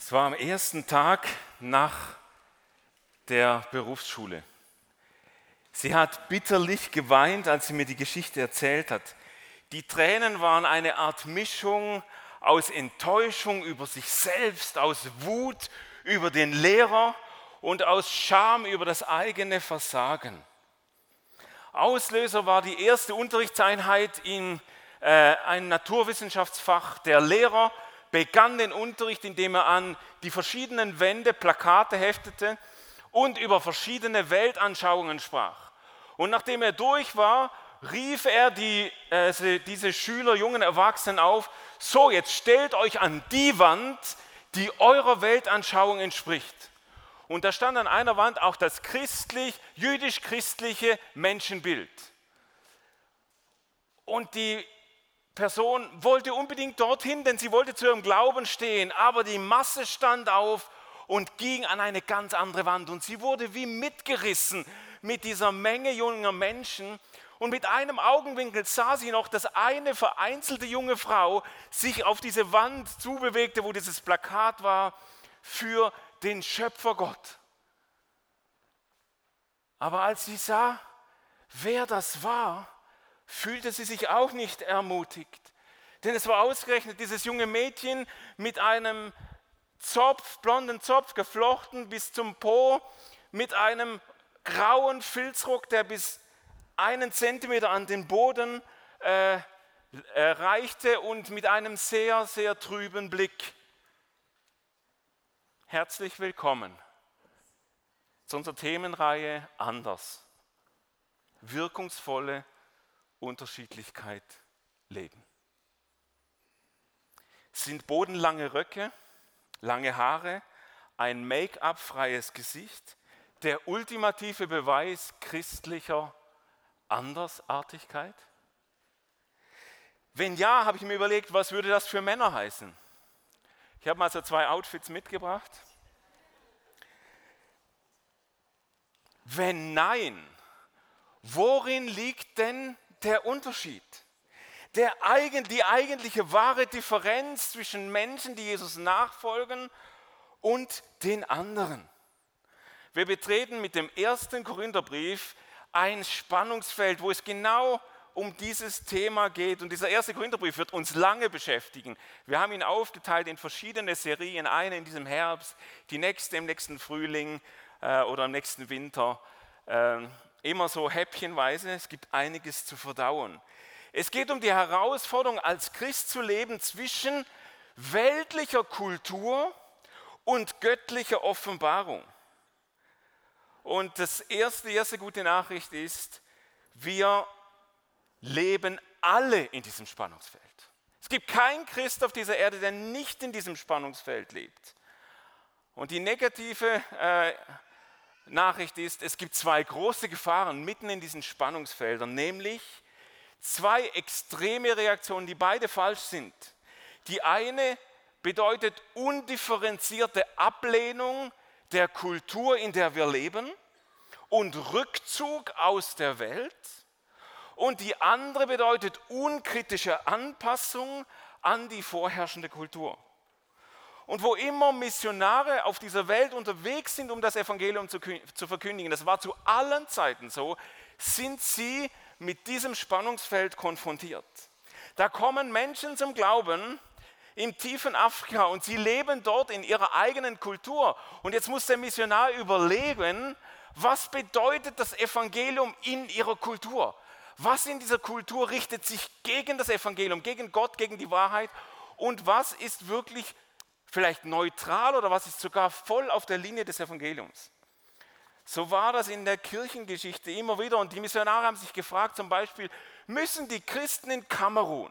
Es war am ersten Tag nach der Berufsschule. Sie hat bitterlich geweint, als sie mir die Geschichte erzählt hat. Die Tränen waren eine Art Mischung aus Enttäuschung über sich selbst, aus Wut über den Lehrer und aus Scham über das eigene Versagen. Auslöser war die erste Unterrichtseinheit in einem Naturwissenschaftsfach. Der Lehrer begann den Unterricht, indem er an die verschiedenen Wände Plakate heftete und über verschiedene Weltanschauungen sprach. Und nachdem er durch war, rief er diese Schüler, jungen Erwachsenen auf: So, jetzt stellt euch an die Wand, die eurer Weltanschauung entspricht. Und da stand an einer Wand auch das jüdisch-christliche Menschenbild. Und die Person wollte unbedingt dorthin, denn sie wollte zu ihrem Glauben stehen, aber die Masse stand auf und ging an eine ganz andere Wand. Und sie wurde wie mitgerissen mit dieser Menge junger Menschen. Und mit einem Augenwinkel sah sie noch, dass eine vereinzelte junge Frau sich auf diese Wand zubewegte, wo dieses Plakat war, für den Schöpfer Gott. Aber als sie sah, wer das war, fühlte sie sich auch nicht ermutigt. Denn es war ausgerechnet dieses junge Mädchen mit einem blonden Zopf, geflochten bis zum Po, mit einem grauen Filzrock, der bis 1 Zentimeter an den Boden reichte, und mit einem sehr, sehr trüben Blick. Herzlich willkommen zu unserer Themenreihe Anders. Wirkungsvolle Unterschiedlichkeit leben. Es sind bodenlange Röcke, lange Haare, ein Make-up-freies Gesicht, der ultimative Beweis christlicher Andersartigkeit? Wenn ja, habe ich mir überlegt, was würde das für Männer heißen? Ich habe mal so 2 Outfits mitgebracht. Wenn nein, worin liegt denn der Unterschied? Die eigentliche wahre Differenz zwischen Menschen, die Jesus nachfolgen, und den anderen. Wir betreten mit dem 1. Korintherbrief ein Spannungsfeld, wo es genau um dieses Thema geht. Und dieser 1. Korintherbrief wird uns lange beschäftigen. Wir haben ihn aufgeteilt in verschiedene Serien, eine in diesem Herbst, die nächste im nächsten Frühling oder im nächsten Winter. Immer so häppchenweise, es gibt einiges zu verdauen. Es geht um die Herausforderung, als Christ zu leben zwischen weltlicher Kultur und göttlicher Offenbarung. Und die erste gute Nachricht ist, wir leben alle in diesem Spannungsfeld. Es gibt keinen Christ auf dieser Erde, der nicht in diesem Spannungsfeld lebt. Und die negative Nachricht ist, es gibt 2 große Gefahren mitten in diesen Spannungsfeldern, nämlich 2 extreme Reaktionen, die beide falsch sind. Die eine bedeutet undifferenzierte Ablehnung der Kultur, in der wir leben, und Rückzug aus der Welt. Und die andere bedeutet unkritische Anpassung an die vorherrschende Kultur. Und wo immer Missionare auf dieser Welt unterwegs sind, um das Evangelium zu verkündigen, das war zu allen Zeiten so, sind sie mit diesem Spannungsfeld konfrontiert. Da kommen Menschen zum Glauben im tiefen Afrika und sie leben dort in ihrer eigenen Kultur. Und jetzt muss der Missionar überlegen, was bedeutet das Evangelium in ihrer Kultur? Was in dieser Kultur richtet sich gegen das Evangelium, gegen Gott, gegen die Wahrheit? Und was ist wirklich vielleicht neutral oder was ist sogar voll auf der Linie des Evangeliums? So war das in der Kirchengeschichte immer wieder. Und die Missionare haben sich gefragt, zum Beispiel, müssen die Christen in Kamerun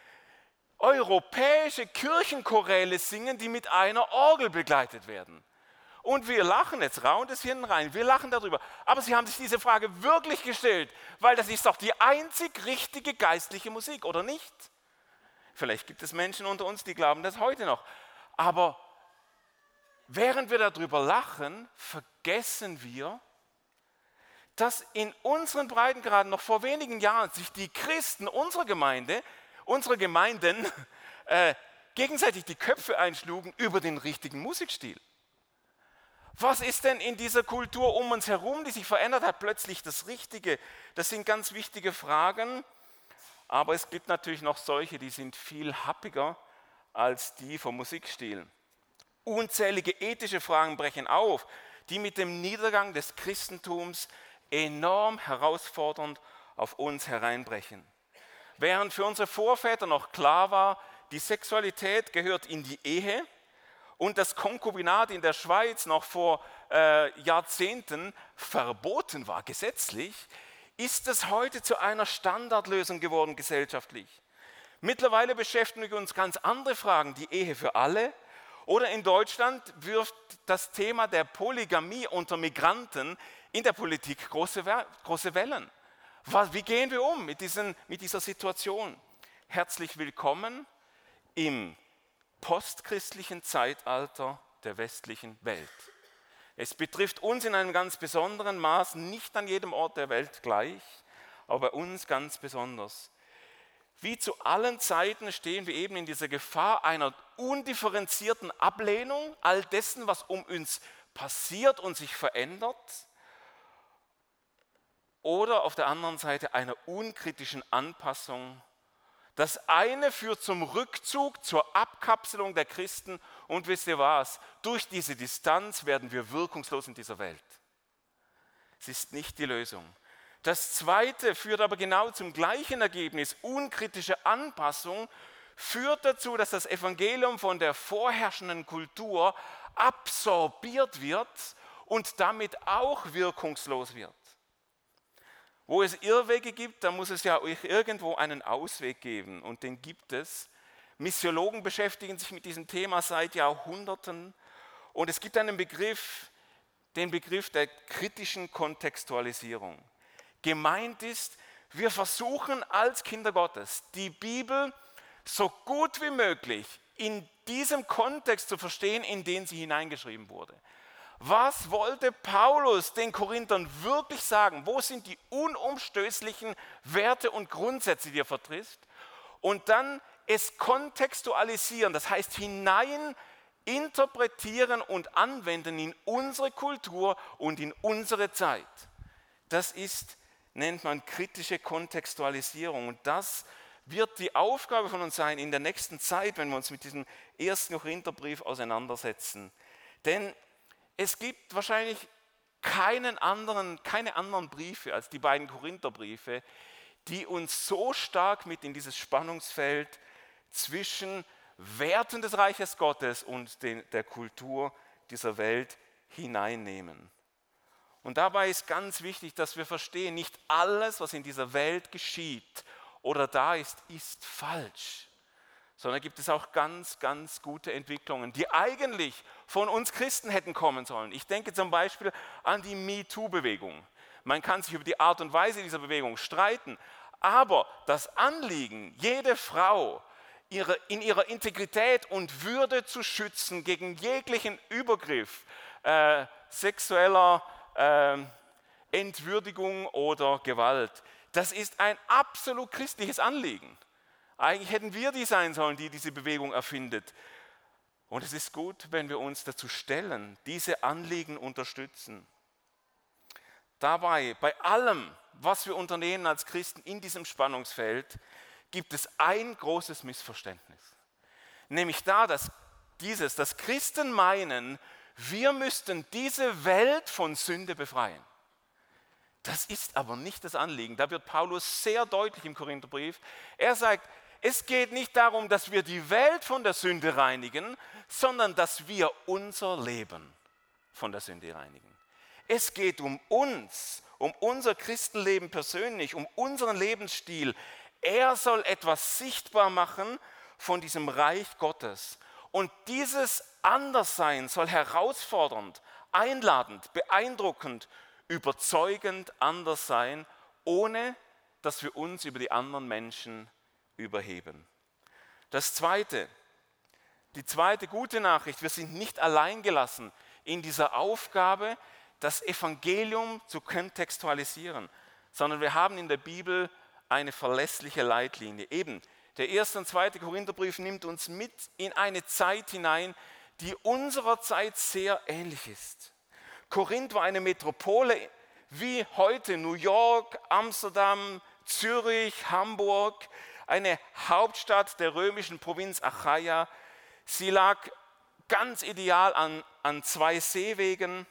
europäische Kirchenchoräle singen, die mit einer Orgel begleitet werden? Und wir lachen, jetzt raunt es hinten rein, wir lachen darüber. Aber sie haben sich diese Frage wirklich gestellt, weil das ist doch die einzig richtige geistliche Musik, oder nicht? Vielleicht gibt es Menschen unter uns, die glauben das heute noch. Aber während wir darüber lachen, vergessen wir, dass in unseren Breitengraden noch vor wenigen Jahren sich die Christen unserer Gemeinden gegenseitig die Köpfe einschlugen über den richtigen Musikstil. Was ist denn in dieser Kultur um uns herum, die sich verändert hat, plötzlich das Richtige? Das sind ganz wichtige Fragen, aber es gibt natürlich noch solche, die sind viel happiger als die vom Musikstil. Unzählige ethische Fragen brechen auf, die mit dem Niedergang des Christentums enorm herausfordernd auf uns hereinbrechen. Während für unsere Vorväter noch klar war, die Sexualität gehört in die Ehe, und das Konkubinat in der Schweiz noch vor Jahrzehnten verboten war, gesetzlich, ist es heute zu einer Standardlösung geworden gesellschaftlich. Mittlerweile beschäftigen uns ganz andere Fragen, die Ehe für alle. Oder in Deutschland wirft das Thema der Polygamie unter Migranten in der Politik große Wellen. Wie gehen wir um mit dieser Situation? Herzlich willkommen im postchristlichen Zeitalter der westlichen Welt. Es betrifft uns in einem ganz besonderen Maß, nicht an jedem Ort der Welt gleich, aber bei uns ganz besonders. Wie zu allen Zeiten stehen wir eben in dieser Gefahr einer undifferenzierten Ablehnung all dessen, was um uns passiert und sich verändert, oder auf der anderen Seite einer unkritischen Anpassung. Das eine führt zum Rückzug, zur Abkapselung der Christen, und wisst ihr was? Durch diese Distanz werden wir wirkungslos in dieser Welt. Es ist nicht die Lösung. Das zweite führt aber genau zum gleichen Ergebnis. Unkritische Anpassung führt dazu, dass das Evangelium von der vorherrschenden Kultur absorbiert wird und damit auch wirkungslos wird. Wo es Irrwege gibt, da muss es ja irgendwo einen Ausweg geben, und den gibt es. Missiologen beschäftigen sich mit diesem Thema seit Jahrhunderten, und es gibt einen Begriff, den Begriff der kritischen Kontextualisierung. Gemeint ist, wir versuchen als Kinder Gottes, die Bibel so gut wie möglich in diesem Kontext zu verstehen, in den sie hineingeschrieben wurde. Was wollte Paulus den Korinthern wirklich sagen? Wo sind die unumstößlichen Werte und Grundsätze, die er vertritt? Und dann es kontextualisieren, das heißt hinein interpretieren und anwenden in unsere Kultur und in unsere Zeit. Das nennt man kritische Kontextualisierung, und das wird die Aufgabe von uns sein in der nächsten Zeit, wenn wir uns mit diesem 1. Korintherbrief auseinandersetzen. Denn es gibt wahrscheinlich keine anderen Briefe als die beiden Korintherbriefe, die uns so stark mit in dieses Spannungsfeld zwischen Werten des Reiches Gottes und der Kultur dieser Welt hineinnehmen. Und dabei ist ganz wichtig, dass wir verstehen, nicht alles, was in dieser Welt geschieht oder da ist, ist falsch. Sondern gibt es auch ganz, ganz gute Entwicklungen, die eigentlich von uns Christen hätten kommen sollen. Ich denke zum Beispiel an die MeToo-Bewegung. Man kann sich über die Art und Weise dieser Bewegung streiten, aber das Anliegen, jede Frau in ihrer Integrität und Würde zu schützen gegen jeglichen Übergriff sexueller Entwürdigung oder Gewalt, das ist ein absolut christliches Anliegen. Eigentlich hätten wir die sein sollen, die diese Bewegung erfindet. Und es ist gut, wenn wir uns dazu stellen, diese Anliegen unterstützen. Dabei, bei allem, was wir unternehmen als Christen in diesem Spannungsfeld, gibt es ein großes Missverständnis. Nämlich dass Christen meinen, wir müssten diese Welt von Sünde befreien. Das ist aber nicht das Anliegen. Da wird Paulus sehr deutlich im Korintherbrief. Er sagt, es geht nicht darum, dass wir die Welt von der Sünde reinigen, sondern dass wir unser Leben von der Sünde reinigen. Es geht um uns, um unser Christenleben persönlich, um unseren Lebensstil. Er soll etwas sichtbar machen von diesem Reich Gottes. Und dieses Anderssein soll herausfordernd, einladend, beeindruckend, überzeugend anders sein, ohne dass wir uns über die anderen Menschen überheben. Die zweite gute Nachricht, wir sind nicht allein gelassen in dieser Aufgabe, das Evangelium zu kontextualisieren, sondern wir haben in der Bibel eine verlässliche Leitlinie. Eben Der 1. und 2. Korintherbrief nimmt uns mit in eine Zeit hinein, die unserer Zeit sehr ähnlich ist. Korinth war eine Metropole wie heute New York, Amsterdam, Zürich, Hamburg, eine Hauptstadt der römischen Provinz Achaia. Sie lag ganz ideal an zwei Seewegen.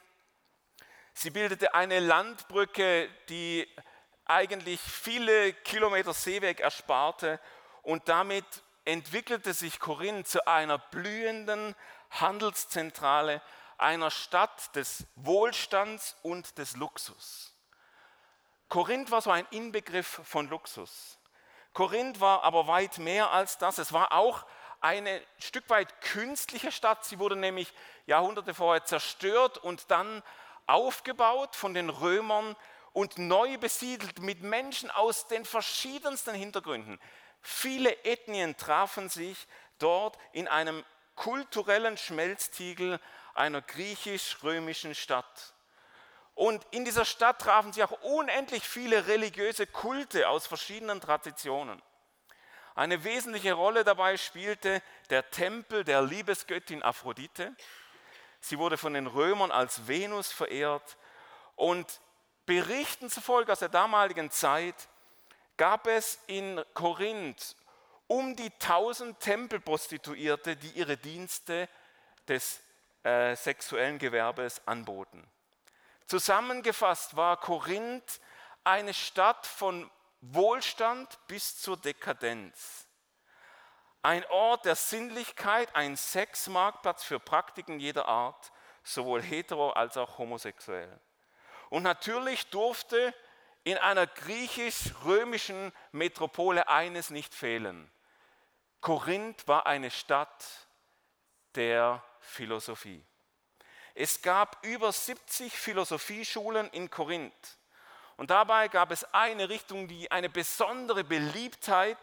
Sie bildete eine Landbrücke, die eigentlich viele Kilometer Seeweg ersparte, und damit entwickelte sich Korinth zu einer blühenden Handelszentrale, einer Stadt des Wohlstands und des Luxus. Korinth war so ein Inbegriff von Luxus. Korinth war aber weit mehr als das. Es war auch eine Stück weit künstliche Stadt. Sie wurde nämlich Jahrhunderte vorher zerstört und dann aufgebaut von den Römern und neu besiedelt mit Menschen aus den verschiedensten Hintergründen. Viele Ethnien trafen sich dort in einem kulturellen Schmelztiegel einer griechisch-römischen Stadt. Und in dieser Stadt trafen sich auch unendlich viele religiöse Kulte aus verschiedenen Traditionen. Eine wesentliche Rolle dabei spielte der Tempel der Liebesgöttin Aphrodite. Sie wurde von den Römern als Venus verehrt, und Berichten zufolge aus der damaligen Zeit gab es in Korinth um die 1000 Tempelprostituierte, die ihre Dienste des sexuellen Gewerbes anboten. Zusammengefasst war Korinth eine Stadt von Wohlstand bis zur Dekadenz. Ein Ort der Sinnlichkeit, ein Sexmarktplatz für Praktiken jeder Art, sowohl hetero als auch homosexuell. Und natürlich durfte in einer griechisch-römischen Metropole eines nicht fehlen: Korinth war eine Stadt der Philosophie. Es gab über 70 Philosophieschulen in Korinth. Und dabei gab es eine Richtung, die eine besondere Beliebtheit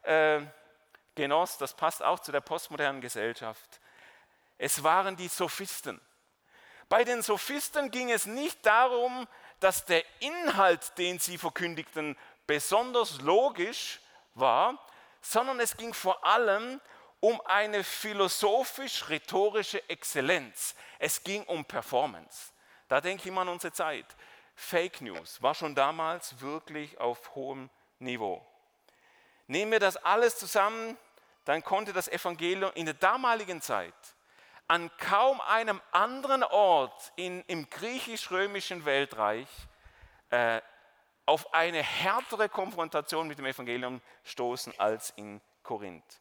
genoss. Das passt auch zu der postmodernen Gesellschaft. Es waren die Sophisten. Bei den Sophisten ging es nicht darum, dass der Inhalt, den sie verkündigten, besonders logisch war, sondern es ging vor allem um eine philosophisch-rhetorische Exzellenz. Es ging um Performance. Da denke ich immer an unsere Zeit. Fake News war schon damals wirklich auf hohem Niveau. Nehmen wir das alles zusammen, dann konnte das Evangelium in der damaligen Zeit an kaum einem anderen Ort im griechisch-römischen Weltreich auf eine härtere Konfrontation mit dem Evangelium stoßen als in Korinth.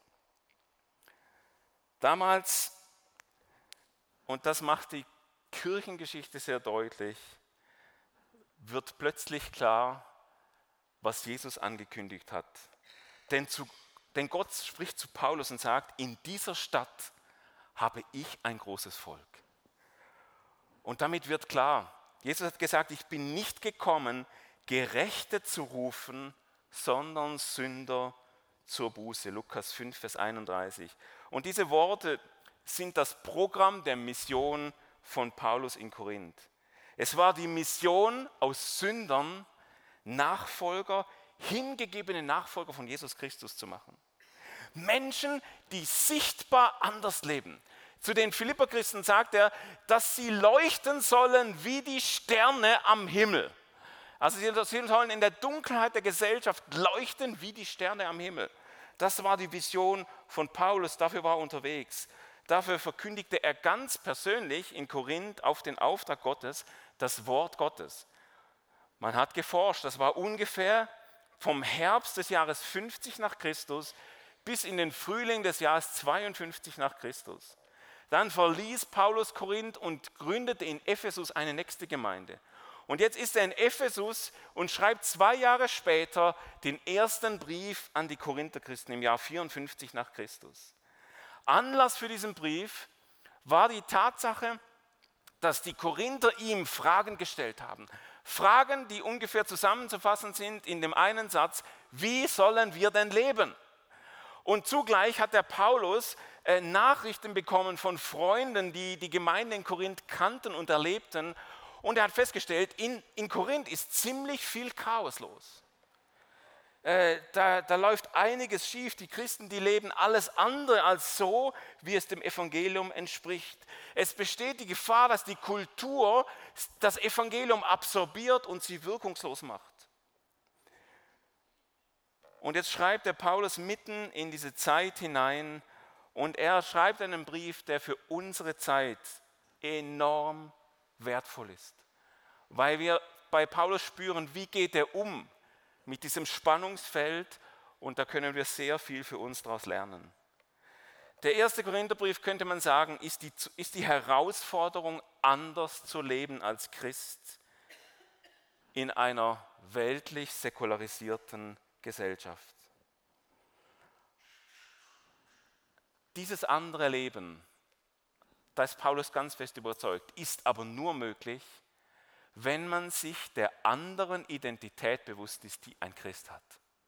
Damals, und das macht die Kirchengeschichte sehr deutlich, wird plötzlich klar, was Jesus angekündigt hat. Denn Gott spricht zu Paulus und sagt: In dieser Stadt habe ich ein großes Volk. Und damit wird klar, Jesus hat gesagt: Ich bin nicht gekommen, Gerechte zu rufen, sondern Sünder zur Buße. Lukas 5, Vers 31. Und diese Worte sind das Programm der Mission von Paulus in Korinth. Es war die Mission, aus Sündern Nachfolger, hingegebene Nachfolger von Jesus Christus zu machen. Menschen, die sichtbar anders leben. Zu den Philipperchristen sagt er, dass sie leuchten sollen wie die Sterne am Himmel. Also sie sollen in der Dunkelheit der Gesellschaft leuchten wie die Sterne am Himmel. Das war die Vision von Paulus, dafür war er unterwegs. Dafür verkündigte er ganz persönlich in Korinth auf den Auftrag Gottes das Wort Gottes. Man hat geforscht, das war ungefähr vom Herbst des Jahres 50 nach Christus bis in den Frühling des Jahres 52 nach Christus. Dann verließ Paulus Korinth und gründete in Ephesus eine nächste Gemeinde. Und jetzt ist er in Ephesus und schreibt 2 Jahre später den ersten Brief an die Korintherchristen im Jahr 54 nach Christus. Anlass für diesen Brief war die Tatsache, dass die Korinther ihm Fragen gestellt haben. Fragen, die ungefähr zusammenzufassen sind in dem einen Satz: Wie sollen wir denn leben? Und zugleich hat der Paulus Nachrichten bekommen von Freunden, die die Gemeinde in Korinth kannten und erlebten. Und er hat festgestellt, in Korinth ist ziemlich viel Chaos los. Da läuft einiges schief. Die Christen, die leben alles andere als so, wie es dem Evangelium entspricht. Es besteht die Gefahr, dass die Kultur das Evangelium absorbiert und sie wirkungslos macht. Und jetzt schreibt der Paulus mitten in diese Zeit hinein und er schreibt einen Brief, der für unsere Zeit enorm wertvoll ist. Weil wir bei Paulus spüren, wie geht er um mit diesem Spannungsfeld und da können wir sehr viel für uns daraus lernen. Der erste Korintherbrief, könnte man sagen, ist die Herausforderung, anders zu leben als Christ in einer weltlich säkularisierten Gesellschaft. Dieses andere Leben, da ist Paulus ganz fest überzeugt, ist aber nur möglich, wenn man sich der anderen Identität bewusst ist, die ein Christ hat.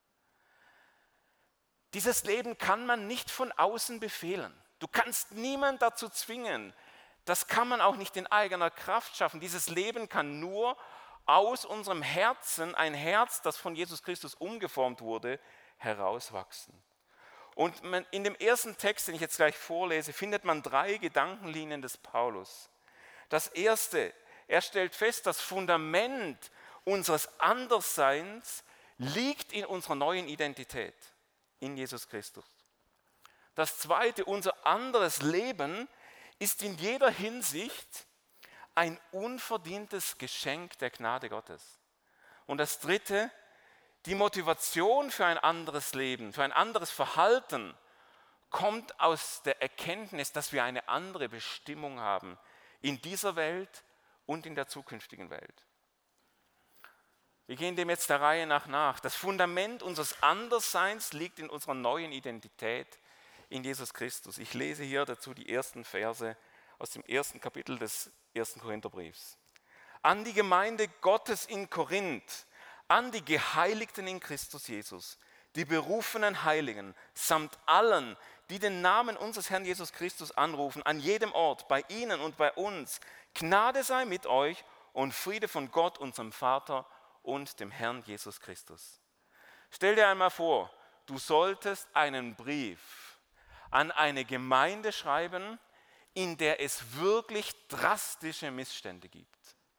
Dieses Leben kann man nicht von außen befehlen. Du kannst niemanden dazu zwingen. Das kann man auch nicht in eigener Kraft schaffen. Dieses Leben kann nur aus unserem Herzen, ein Herz, das von Jesus Christus umgeformt wurde, herauswachsen. Und in dem ersten Text, den ich jetzt gleich vorlese, findet man 3 Gedankenlinien des Paulus. Das erste: Er stellt fest, das Fundament unseres Andersseins liegt in unserer neuen Identität, in Jesus Christus. Das zweite: Unser anderes Leben ist in jeder Hinsicht ein unverdientes Geschenk der Gnade Gottes. Und das dritte: Die Motivation für ein anderes Leben, für ein anderes Verhalten kommt aus der Erkenntnis, dass wir eine andere Bestimmung haben in dieser Welt und in der zukünftigen Welt. Wir gehen dem jetzt der Reihe nach. Das Fundament unseres Andersseins liegt in unserer neuen Identität in Jesus Christus. Ich lese hier dazu die ersten Verse aus dem ersten Kapitel des 1. Korintherbriefs. An die Gemeinde Gottes in Korinth, an die Geheiligten in Christus Jesus, die berufenen Heiligen, samt allen, die den Namen unseres Herrn Jesus Christus anrufen, an jedem Ort, bei ihnen und bei uns. Gnade sei mit euch und Friede von Gott, unserem Vater und dem Herrn Jesus Christus. Stell dir einmal vor, du solltest einen Brief an eine Gemeinde schreiben, in der es wirklich drastische Missstände gibt.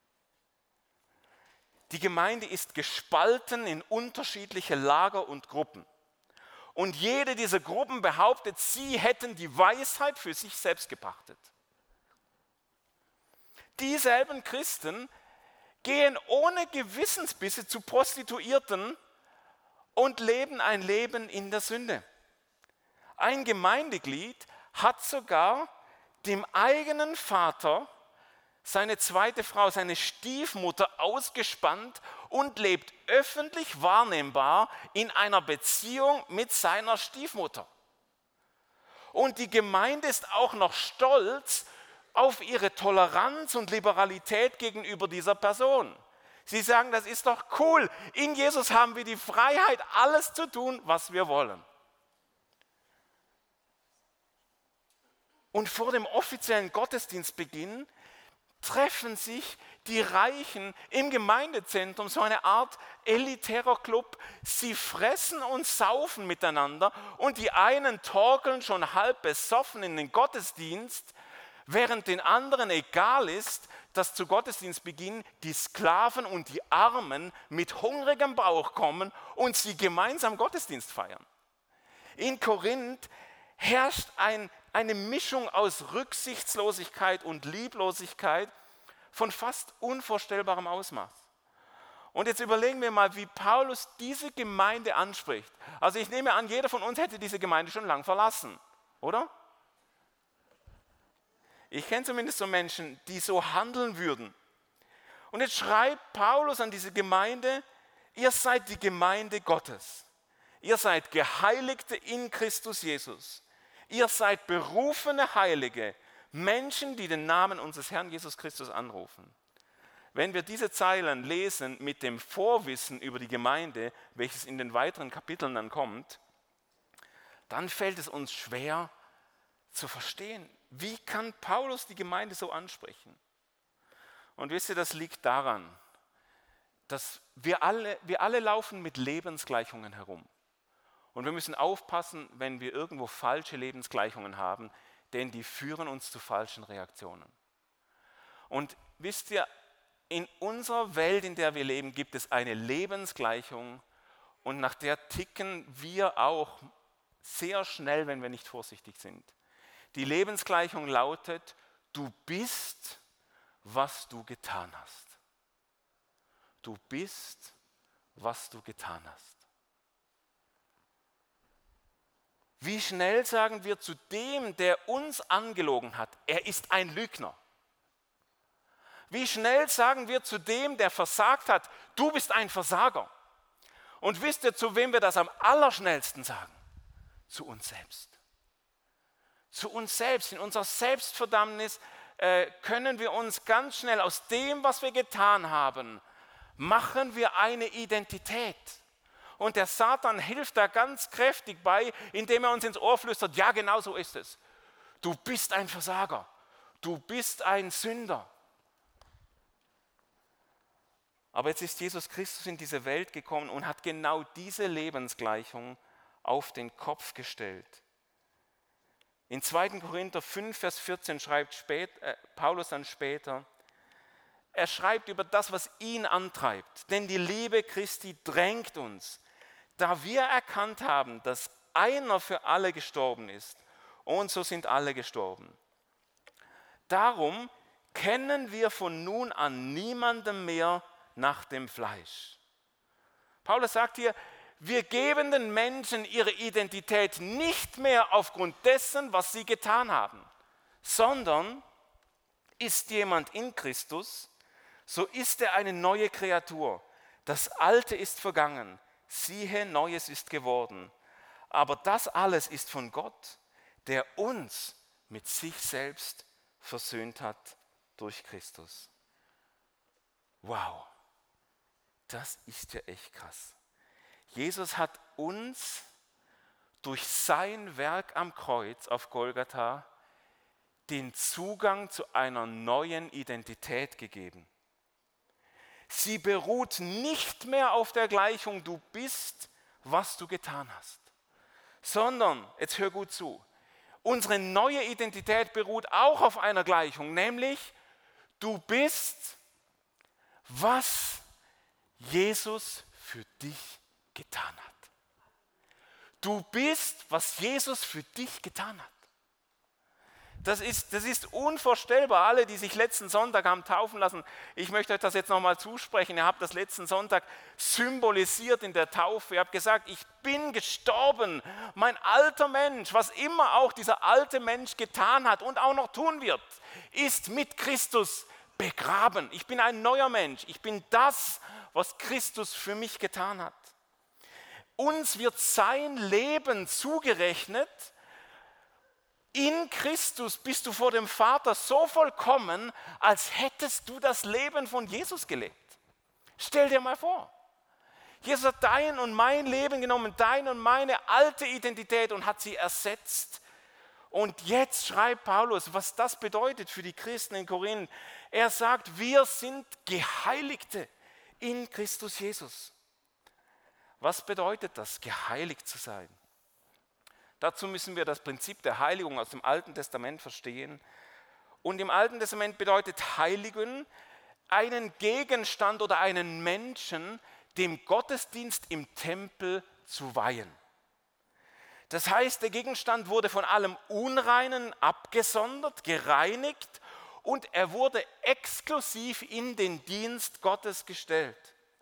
Die Gemeinde ist gespalten in unterschiedliche Lager und Gruppen. Und jede dieser Gruppen behauptet, sie hätten die Weisheit für sich selbst gepachtet. Dieselben Christen gehen ohne Gewissensbisse zu Prostituierten und leben ein Leben in der Sünde. Ein Gemeindeglied hat sogar dem eigenen Vater seine zweite Frau, seine Stiefmutter ausgespannt und lebt öffentlich wahrnehmbar in einer Beziehung mit seiner Stiefmutter. Und die Gemeinde ist auch noch stolz auf ihre Toleranz und Liberalität gegenüber dieser Person. Sie sagen, das ist doch cool. In Jesus haben wir die Freiheit, alles zu tun, was wir wollen. Und vor dem offiziellen Gottesdienstbeginn treffen sich die Reichen im Gemeindezentrum, so eine Art elitärer Club. Sie fressen und saufen miteinander und die einen torkeln schon halb besoffen in den Gottesdienst, während den anderen egal ist, dass zu Gottesdienstbeginn die Sklaven und die Armen mit hungrigem Bauch kommen und sie gemeinsam Gottesdienst feiern. In Korinth herrscht eine Mischung aus Rücksichtslosigkeit und Lieblosigkeit von fast unvorstellbarem Ausmaß. Und jetzt überlegen wir mal, wie Paulus diese Gemeinde anspricht. Also ich nehme an, jeder von uns hätte diese Gemeinde schon lang verlassen, oder? Ich kenne zumindest so Menschen, die so handeln würden. Und jetzt schreibt Paulus an diese Gemeinde: Ihr seid die Gemeinde Gottes. Ihr seid Geheiligte in Christus Jesus. Ihr seid berufene Heilige, Menschen, die den Namen unseres Herrn Jesus Christus anrufen. Wenn wir diese Zeilen lesen mit dem Vorwissen über die Gemeinde, welches in den weiteren Kapiteln dann kommt, dann fällt es uns schwer zu verstehen, wie kann Paulus die Gemeinde so ansprechen? Und wisst ihr, das liegt daran, dass wir alle laufen mit Lebensgleichungen herum. Und wir müssen aufpassen, wenn wir irgendwo falsche Lebensgleichungen haben, denn die führen uns zu falschen Reaktionen. Und wisst ihr, in unserer Welt, in der wir leben, gibt es eine Lebensgleichung und nach der ticken wir auch sehr schnell, wenn wir nicht vorsichtig sind. Die Lebensgleichung lautet: Du bist, was du getan hast. Du bist, was du getan hast. Wie schnell sagen wir zu dem, der uns angelogen hat, er ist ein Lügner. Wie schnell sagen wir zu dem, der versagt hat, du bist ein Versager. Und wisst ihr, zu wem wir das am allerschnellsten sagen? Zu uns selbst. Zu uns selbst, in unserer Selbstverdammnis können wir uns ganz schnell aus dem, was wir getan haben, machen wir eine Identität. Und der Satan hilft da ganz kräftig bei, indem er uns ins Ohr flüstert, ja, genau so ist es. Du bist ein Versager. Du bist ein Sünder. Aber jetzt ist Jesus Christus in diese Welt gekommen und hat genau diese Lebensgleichung auf den Kopf gestellt. In 2. Korinther 5, Vers 14 schreibt Paulus dann später, er schreibt über das, was ihn antreibt. Denn die Liebe Christi drängt uns, da wir erkannt haben, dass einer für alle gestorben ist und so sind alle gestorben. Darum kennen wir von nun an niemandem mehr nach dem Fleisch. Paulus sagt hier, wir geben den Menschen ihre Identität nicht mehr aufgrund dessen, was sie getan haben, sondern ist jemand in Christus, so ist er eine neue Kreatur. Das Alte ist vergangen, siehe, Neues ist geworden. Aber das alles ist von Gott, der uns mit sich selbst versöhnt hat durch Christus. Wow, das ist ja echt krass. Jesus hat uns durch sein Werk am Kreuz auf Golgatha den Zugang zu einer neuen Identität gegeben. Sie beruht nicht mehr auf der Gleichung, du bist, was du getan hast, sondern, jetzt hör gut zu, unsere neue Identität beruht auch auf einer Gleichung, nämlich du bist, was Jesus für dich getan hat. Du bist, was Jesus für dich getan hat. Das ist unvorstellbar. Alle, die sich letzten Sonntag haben taufen lassen, ich möchte euch das jetzt nochmal zusprechen. Ihr habt das letzten Sonntag symbolisiert in der Taufe. Ihr habt gesagt, ich bin gestorben. Mein alter Mensch, was immer auch dieser alte Mensch getan hat und auch noch tun wird, ist mit Christus begraben. Ich bin ein neuer Mensch. Ich bin das, was Christus für mich getan hat. Uns wird sein Leben zugerechnet. In Christus bist du vor dem Vater so vollkommen, als hättest du das Leben von Jesus gelebt. Stell dir mal vor. Jesus hat dein und mein Leben genommen, deine und meine alte Identität und hat sie ersetzt. Und jetzt schreibt Paulus, was das bedeutet für die Christen in Korinth. Er sagt, wir sind Geheiligte in Christus Jesus. Was bedeutet das, geheiligt zu sein? Dazu müssen wir das Prinzip der Heiligung aus dem Alten Testament verstehen. Und im Alten Testament bedeutet Heiligen einen Gegenstand oder einen Menschen dem Gottesdienst im Tempel zu weihen. Das heißt, der Gegenstand wurde von allem Unreinen abgesondert, gereinigt und er wurde exklusiv in den Dienst Gottes gestellt.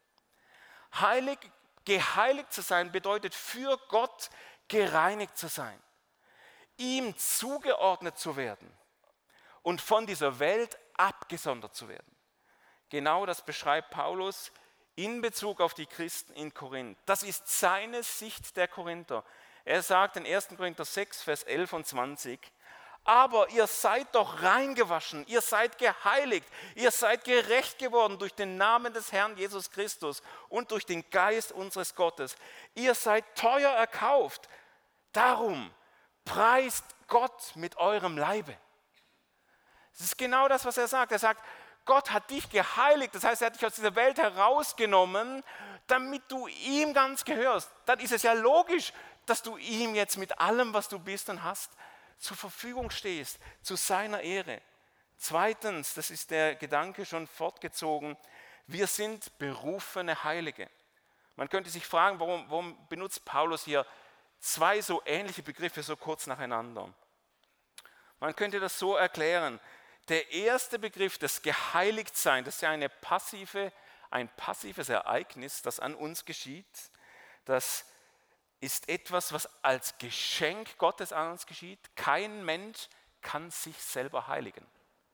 Geheiligt zu sein bedeutet für Gott gereinigt zu sein, ihm zugeordnet zu werden und von dieser Welt abgesondert zu werden. Genau das beschreibt Paulus in Bezug auf die Christen in Korinth. Das ist seine Sicht der Korinther. Er sagt in 1. Korinther 6, Vers 11 und 20, aber ihr seid doch reingewaschen, ihr seid geheiligt, ihr seid gerecht geworden durch den Namen des Herrn Jesus Christus und durch den Geist unseres Gottes. Ihr seid teuer erkauft, darum preist Gott mit eurem Leibe. Das ist genau das, was er sagt. Er sagt, Gott hat dich geheiligt, das heißt, er hat dich aus dieser Welt herausgenommen, damit du ihm ganz gehörst. Dann ist es ja logisch, dass du ihm jetzt mit allem, was du bist und hast, zur Verfügung stehst, zu seiner Ehre. Zweitens, das ist der Gedanke schon fortgezogen, wir sind berufene Heilige. Man könnte sich fragen, warum benutzt Paulus hier zwei so ähnliche Begriffe so kurz nacheinander? Man könnte das so erklären. Der erste Begriff, das Geheiligtsein, das ist ja ein passives Ereignis, das an uns geschieht. Das ist etwas, was als Geschenk Gottes an uns geschieht. Kein Mensch kann sich selber heiligen,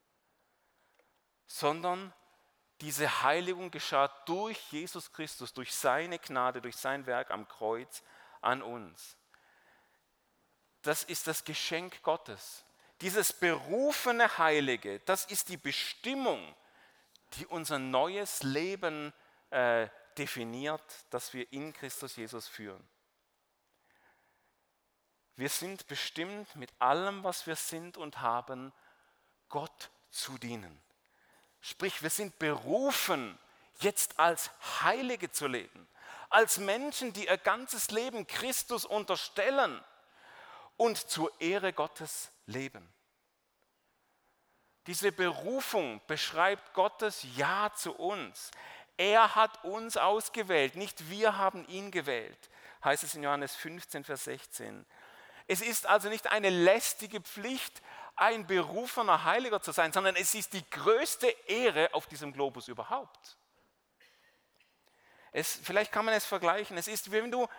sondern diese Heiligung geschah durch Jesus Christus, durch seine Gnade, durch sein Werk am Kreuz an uns. Das ist das Geschenk Gottes. Dieses berufene Heilige, das ist die Bestimmung, die unser neues Leben definiert, das wir in Christus Jesus führen. Wir sind bestimmt, mit allem, was wir sind und haben, Gott zu dienen. Sprich, wir sind berufen, jetzt als Heilige zu leben, als Menschen, die ihr ganzes Leben Christus unterstellen und zur Ehre Gottes leben. Diese Berufung beschreibt Gottes Ja zu uns. Er hat uns ausgewählt, nicht wir haben ihn gewählt, heißt es in Johannes 15, Vers 16. Es ist also nicht eine lästige Pflicht, ein berufener Heiliger zu sein, sondern es ist die größte Ehre auf diesem Globus überhaupt. Vielleicht kann man es vergleichen. Es ist,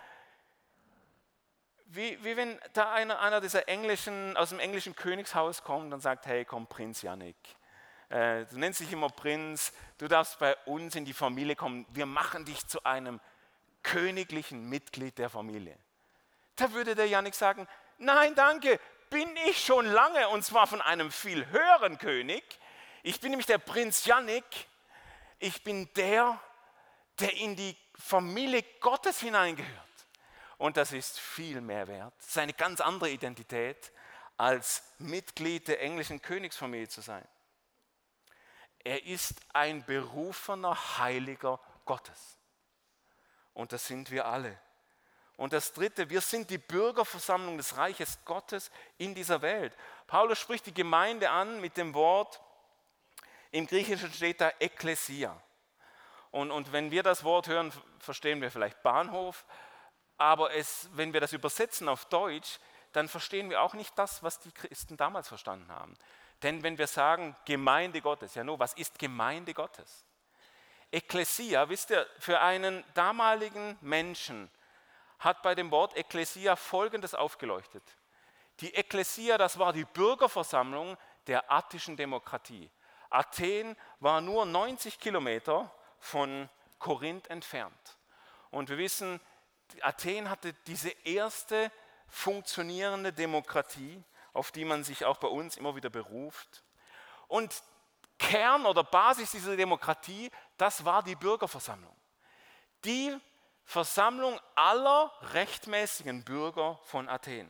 wie wenn da einer dieser aus dem englischen Königshaus kommt und sagt, hey, komm, Prinz Jannik. Du nennst dich immer Prinz, du darfst bei uns in die Familie kommen. Wir machen dich zu einem königlichen Mitglied der Familie. Da würde der Jannik sagen, nein, danke, bin ich schon lange, und zwar von einem viel höheren König. Ich bin nämlich der Prinz Jannik. Ich bin der in die Familie Gottes hineingehört. Und das ist viel mehr wert. Das ist eine ganz andere Identität, als Mitglied der englischen Königsfamilie zu sein. Er ist ein berufener Heiliger Gottes. Und das sind wir alle. Und das Dritte, wir sind die Bürgerversammlung des Reiches Gottes in dieser Welt. Paulus spricht die Gemeinde an mit dem Wort, im Griechischen steht da Ekklesia. Und wenn wir das Wort hören, verstehen wir vielleicht Bahnhof, aber wenn wir das übersetzen auf Deutsch, dann verstehen wir auch nicht das, was die Christen damals verstanden haben. Denn wenn wir sagen Gemeinde Gottes, ja nur, was ist Gemeinde Gottes? Ekklesia, wisst ihr, für einen damaligen Menschen hat bei dem Wort Ekklesia Folgendes aufgeleuchtet. Die Ekklesia, das war die Bürgerversammlung der attischen Demokratie. Athen war nur 90 Kilometer von Korinth entfernt. Und wir wissen, Athen hatte diese erste funktionierende Demokratie, auf die man sich auch bei uns immer wieder beruft. Und Kern oder Basis dieser Demokratie, das war die Bürgerversammlung. Die Versammlung aller rechtmäßigen Bürger von Athen.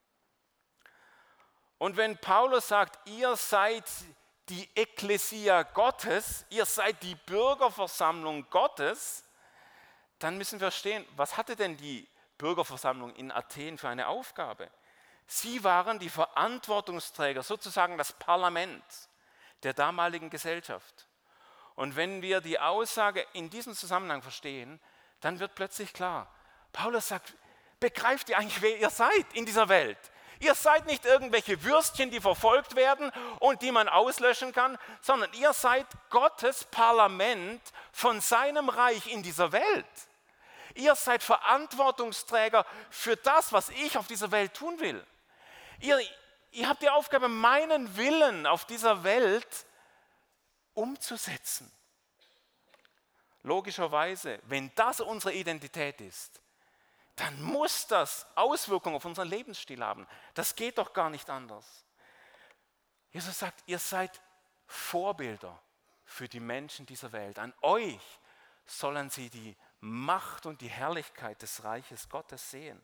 Und wenn Paulus sagt, ihr seid die Ekklesia Gottes, ihr seid die Bürgerversammlung Gottes, dann müssen wir verstehen, was hatte denn die Bürgerversammlung in Athen für eine Aufgabe? Sie waren die Verantwortungsträger, sozusagen das Parlament der damaligen Gesellschaft. Und wenn wir die Aussage in diesem Zusammenhang verstehen, dann wird plötzlich klar, Paulus sagt, begreift ihr eigentlich, wer ihr seid in dieser Welt? Ihr seid nicht irgendwelche Würstchen, die verfolgt werden und die man auslöschen kann, sondern ihr seid Gottes Parlament von seinem Reich in dieser Welt. Ihr seid Verantwortungsträger für das, was ich auf dieser Welt tun will. Ihr habt die Aufgabe, meinen Willen auf dieser Welt umzusetzen. Logischerweise, wenn das unsere Identität ist, dann muss das Auswirkungen auf unseren Lebensstil haben. Das geht doch gar nicht anders. Jesus sagt, ihr seid Vorbilder für die Menschen dieser Welt. An euch sollen sie die Macht und die Herrlichkeit des Reiches Gottes sehen.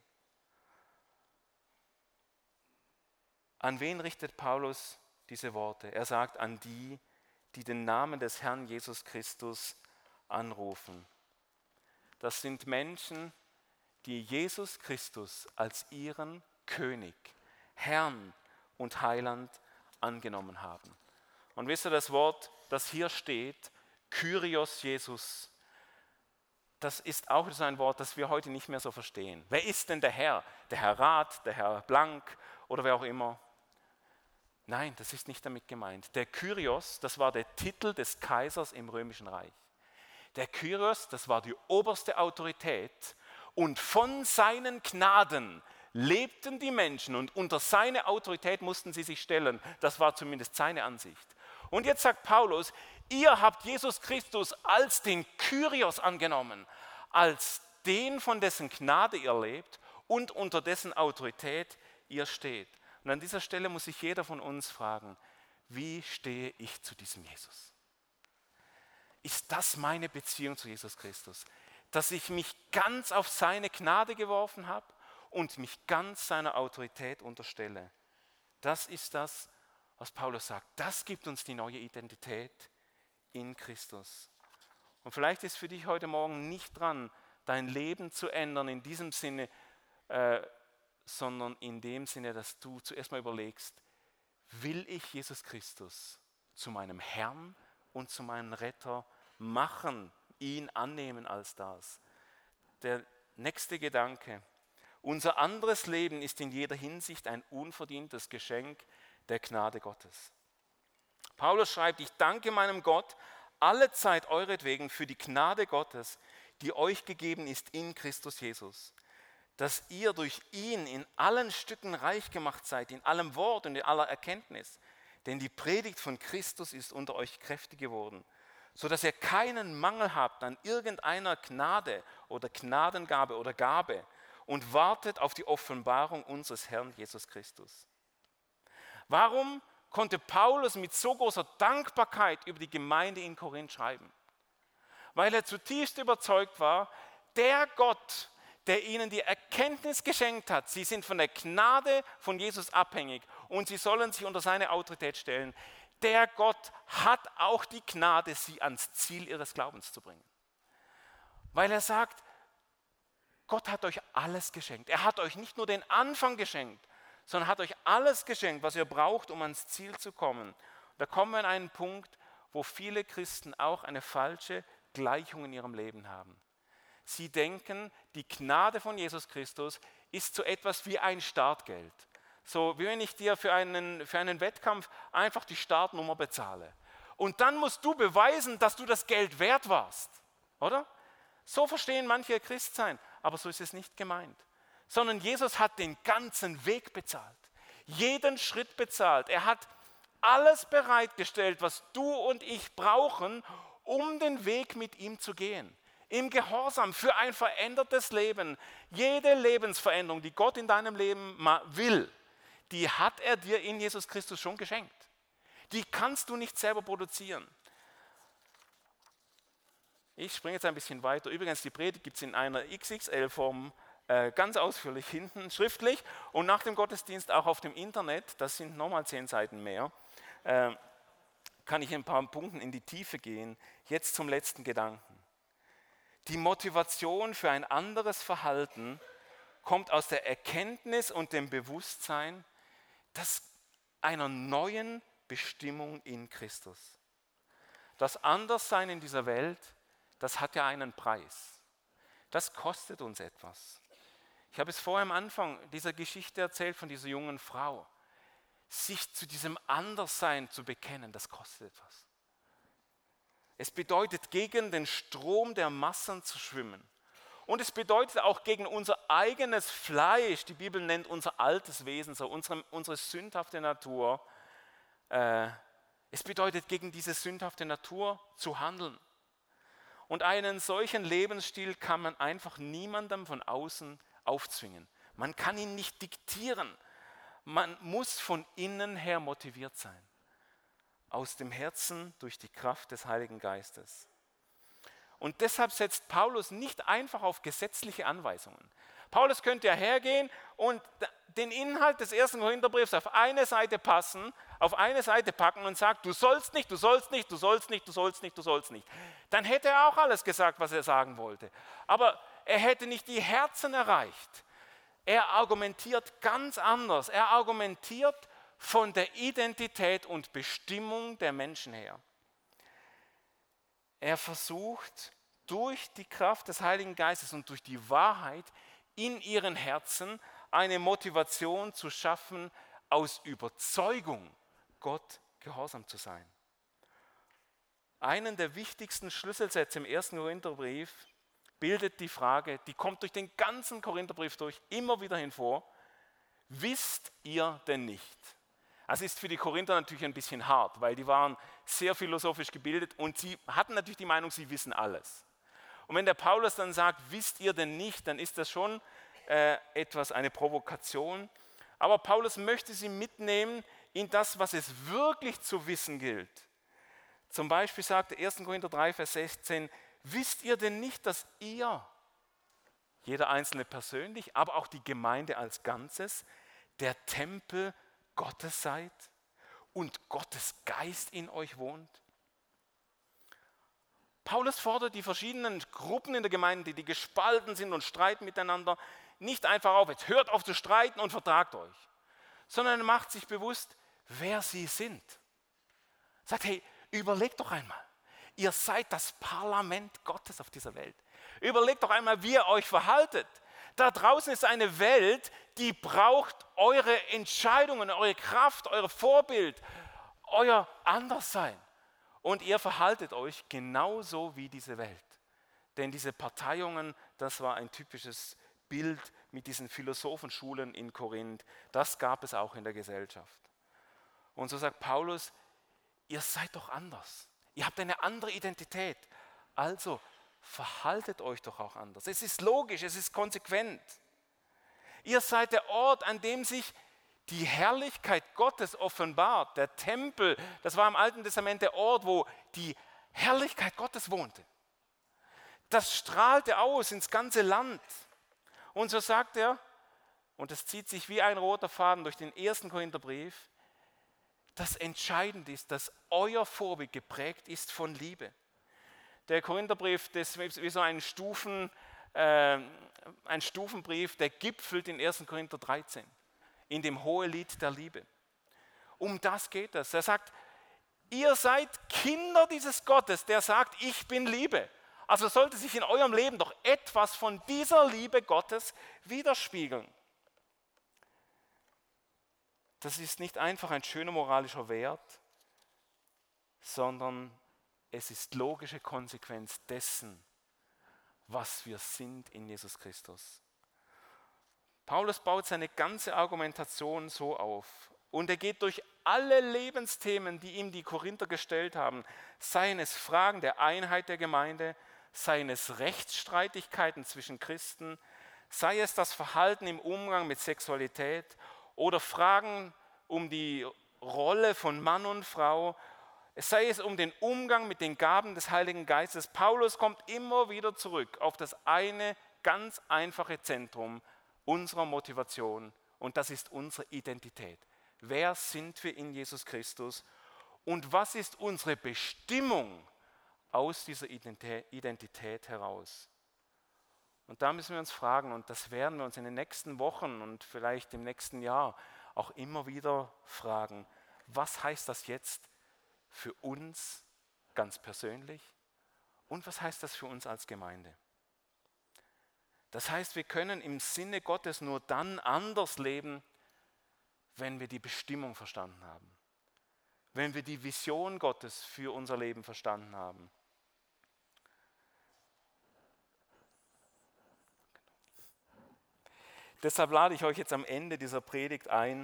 An wen richtet Paulus diese Worte? Er sagt, an die, die den Namen des Herrn Jesus Christus anrufen. Das sind Menschen, die Jesus Christus als ihren König, Herrn und Heiland angenommen haben. Und wisst ihr, das Wort, das hier steht, Kyrios Jesus, das ist auch so ein Wort, das wir heute nicht mehr so verstehen. Wer ist denn der Herr? Der Herr Rath, der Herr Blank oder wer auch immer? Nein, das ist nicht damit gemeint. Der Kyrios, das war der Titel des Kaisers im Römischen Reich. Der Kyrios, das war die oberste Autorität und von seinen Gnaden lebten die Menschen und unter seine Autorität mussten sie sich stellen. Das war zumindest seine Ansicht. Und jetzt sagt Paulus, ihr habt Jesus Christus als den Kyrios angenommen, als den, von dessen Gnade ihr lebt und unter dessen Autorität ihr steht. Und an dieser Stelle muss sich jeder von uns fragen, wie stehe ich zu diesem Jesus? Ist das meine Beziehung zu Jesus Christus? Dass ich mich ganz auf seine Gnade geworfen habe und mich ganz seiner Autorität unterstelle. Das ist das, was Paulus sagt. Das gibt uns die neue Identität in Christus. Und vielleicht ist für dich heute Morgen nicht dran, dein Leben zu ändern in diesem Sinne, sondern in dem Sinne, dass du zuerst mal überlegst, will ich Jesus Christus zu meinem Herrn und zu meinem Retter machen, ihn annehmen als das. Der nächste Gedanke, unser anderes Leben ist in jeder Hinsicht ein unverdientes Geschenk der Gnade Gottes. Paulus schreibt, ich danke meinem Gott alle Zeit euretwegen für die Gnade Gottes, die euch gegeben ist in Christus Jesus, dass ihr durch ihn in allen Stücken reich gemacht seid, in allem Wort und in aller Erkenntnis. Denn die Predigt von Christus ist unter euch kräftig geworden, sodass ihr keinen Mangel habt an irgendeiner Gnade oder Gnadengabe oder Gabe und wartet auf die Offenbarung unseres Herrn Jesus Christus. Warum konnte Paulus mit so großer Dankbarkeit über die Gemeinde in Korinth schreiben? Weil er zutiefst überzeugt war, der Gott, der ihnen die Erkenntnis geschenkt hat, sie sind von der Gnade von Jesus abhängig und sie sollen sich unter seine Autorität stellen, der Gott hat auch die Gnade, sie ans Ziel ihres Glaubens zu bringen. Weil er sagt, Gott hat euch alles geschenkt. Er hat euch nicht nur den Anfang geschenkt, sondern hat euch alles geschenkt, was ihr braucht, um ans Ziel zu kommen. Da kommen wir an einen Punkt, wo viele Christen auch eine falsche Gleichung in ihrem Leben haben. Sie denken, die Gnade von Jesus Christus ist so etwas wie ein Startgeld. So wie wenn ich dir für einen Wettkampf einfach die Startnummer bezahle. Und dann musst du beweisen, dass du das Geld wert warst. Oder? So verstehen manche Christsein, aber so ist es nicht gemeint. Sondern Jesus hat den ganzen Weg bezahlt. Jeden Schritt bezahlt. Er hat alles bereitgestellt, was du und ich brauchen, um den Weg mit ihm zu gehen. Im Gehorsam für ein verändertes Leben. Jede Lebensveränderung, die Gott in deinem Leben will, die hat er dir in Jesus Christus schon geschenkt. Die kannst du nicht selber produzieren. Ich springe jetzt ein bisschen weiter. Übrigens, die Predigt gibt es in einer XXL-Form ganz ausführlich hinten schriftlich und nach dem Gottesdienst auch auf dem Internet. Das sind nochmal 10 Seiten mehr. Kann ich in ein paar Punkten in die Tiefe gehen. Jetzt zum letzten Gedanken. Die Motivation für ein anderes Verhalten kommt aus der Erkenntnis und dem Bewusstsein einer neuen Bestimmung in Christus. Das Anderssein in dieser Welt, das hat ja einen Preis. Das kostet uns etwas. Ich habe es vorher am Anfang dieser Geschichte erzählt von dieser jungen Frau. Sich zu diesem Anderssein zu bekennen, das kostet etwas. Es bedeutet, gegen den Strom der Massen zu schwimmen. Und es bedeutet auch gegen unser eigenes Fleisch, die Bibel nennt unser altes Wesen, so unsere sündhafte Natur. Es bedeutet, gegen diese sündhafte Natur zu handeln. Und einen solchen Lebensstil kann man einfach niemandem von außen aufzwingen. Man kann ihn nicht diktieren. Man muss von innen her motiviert sein. Aus dem Herzen durch die Kraft des Heiligen Geistes. Und deshalb setzt Paulus nicht einfach auf gesetzliche Anweisungen. Paulus könnte ja hergehen und den Inhalt des 1. Korintherbriefs auf eine Seite packen und sagt, du sollst nicht, du sollst nicht, du sollst nicht, du sollst nicht, du sollst nicht. Dann hätte er auch alles gesagt, was er sagen wollte. Aber er hätte nicht die Herzen erreicht. Er argumentiert ganz anders. Er argumentiert von der Identität und Bestimmung der Menschen her. Er versucht durch die Kraft des Heiligen Geistes und durch die Wahrheit in ihren Herzen eine Motivation zu schaffen, aus Überzeugung Gott gehorsam zu sein. Einen der wichtigsten Schlüsselsätze im 1. Korintherbrief bildet die Frage, die kommt durch den ganzen Korintherbrief durch, immer wieder hinvor: Wisst ihr denn nicht? Das ist für die Korinther natürlich ein bisschen hart, weil die waren sehr philosophisch gebildet und sie hatten natürlich die Meinung, sie wissen alles. Und wenn der Paulus dann sagt, wisst ihr denn nicht, dann ist das schon eine Provokation. Aber Paulus möchte sie mitnehmen in das, was es wirklich zu wissen gilt. Zum Beispiel sagt er 1. Korinther 3, Vers 16, wisst ihr denn nicht, dass ihr, jeder Einzelne persönlich, aber auch die Gemeinde als Ganzes, der Tempel Gottes seid und Gottes Geist in euch wohnt? Paulus fordert die verschiedenen Gruppen in der Gemeinde, die gespalten sind und streiten miteinander, nicht einfach auf, jetzt hört auf zu streiten und vertragt euch, sondern er macht sich bewusst, wer sie sind. Sagt, hey, überlegt doch einmal, ihr seid das Parlament Gottes auf dieser Welt. Überlegt doch einmal, wie ihr euch verhaltet. Da draußen ist eine Welt, die braucht eure Entscheidungen, eure Kraft, euer Vorbild, euer Anderssein. Und ihr verhaltet euch genauso wie diese Welt. Denn diese Parteiungen, das war ein typisches Bild mit diesen Philosophenschulen in Korinth. Das gab es auch in der Gesellschaft. Und so sagt Paulus, ihr seid doch anders. Ihr habt eine andere Identität. Also verhaltet euch doch auch anders. Es ist logisch, es ist konsequent. Ihr seid der Ort, an dem sich die Herrlichkeit Gottes offenbart. Der Tempel, das war im Alten Testament der Ort, wo die Herrlichkeit Gottes wohnte. Das strahlte aus ins ganze Land. Und so sagt er, und das zieht sich wie ein roter Faden durch den 1. Korintherbrief, das Entscheidende ist, dass euer Vorbild geprägt ist von Liebe. Der Korintherbrief, das ist wie so ein Stufenbrief, der gipfelt in 1. Korinther 13, in dem Hohelied der Liebe. Um das geht es. Er sagt, ihr seid Kinder dieses Gottes, der sagt, ich bin Liebe. Also sollte sich in eurem Leben doch etwas von dieser Liebe Gottes widerspiegeln. Das ist nicht einfach ein schöner moralischer Wert, sondern es ist logische Konsequenz dessen, was wir sind in Jesus Christus. Paulus baut seine ganze Argumentation so auf und er geht durch alle Lebensthemen, die ihm die Korinther gestellt haben, seien es Fragen der Einheit der Gemeinde, seien es Rechtsstreitigkeiten zwischen Christen, sei es das Verhalten im Umgang mit Sexualität oder Fragen um die Rolle von Mann und Frau, sei es um den Umgang mit den Gaben des Heiligen Geistes. Paulus kommt immer wieder zurück auf das eine ganz einfache Zentrum unserer Motivation und das ist unsere Identität. Wer sind wir in Jesus Christus und was ist unsere Bestimmung aus dieser Identität heraus? Und da müssen wir uns fragen und das werden wir uns in den nächsten Wochen und vielleicht im nächsten Jahr auch immer wieder fragen, was heißt das jetzt für uns ganz persönlich und was heißt das für uns als Gemeinde? Das heißt, wir können im Sinne Gottes nur dann anders leben, wenn wir die Bestimmung verstanden haben, wenn wir die Vision Gottes für unser Leben verstanden haben. Deshalb lade ich euch jetzt am Ende dieser Predigt ein,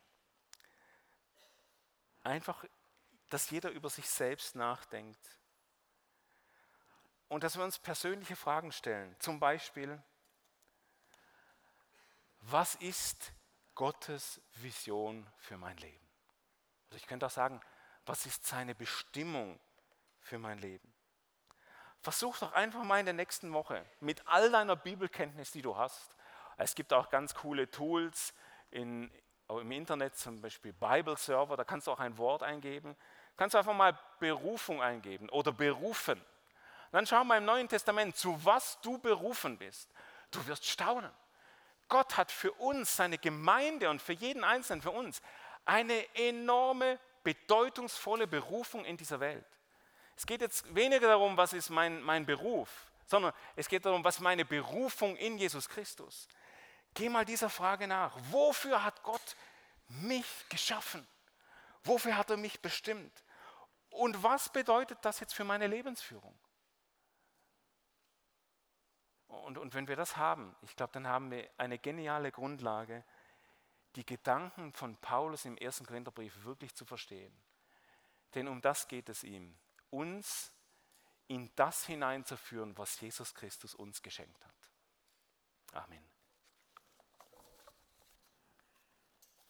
einfach, dass jeder über sich selbst nachdenkt und dass wir uns persönliche Fragen stellen. Zum Beispiel, was ist Gottes Vision für mein Leben? Also ich könnte auch sagen, was ist seine Bestimmung für mein Leben? Versuch doch einfach mal in der nächsten Woche mit all deiner Bibelkenntnis, die du hast, Es gibt auch ganz coole Tools auch im Internet, zum Beispiel Bible Server, da kannst du auch ein Wort eingeben. Kannst du einfach mal Berufung eingeben oder berufen. Dann schau mal im Neuen Testament, zu was du berufen bist. Du wirst staunen. Gott hat für uns, seine Gemeinde und für jeden Einzelnen, für uns, eine enorme, bedeutungsvolle Berufung in dieser Welt. Es geht jetzt weniger darum, was ist mein Beruf, sondern es geht darum, was ist meine Berufung in Jesus Christus. Geh mal dieser Frage nach. Wofür hat Gott mich geschaffen? Wofür hat er mich bestimmt? Und was bedeutet das jetzt für meine Lebensführung? Und wenn wir das haben, ich glaube, dann haben wir eine geniale Grundlage, die Gedanken von Paulus im 1. Korintherbrief wirklich zu verstehen. Denn um das geht es ihm, uns in das hineinzuführen, was Jesus Christus uns geschenkt hat. Amen.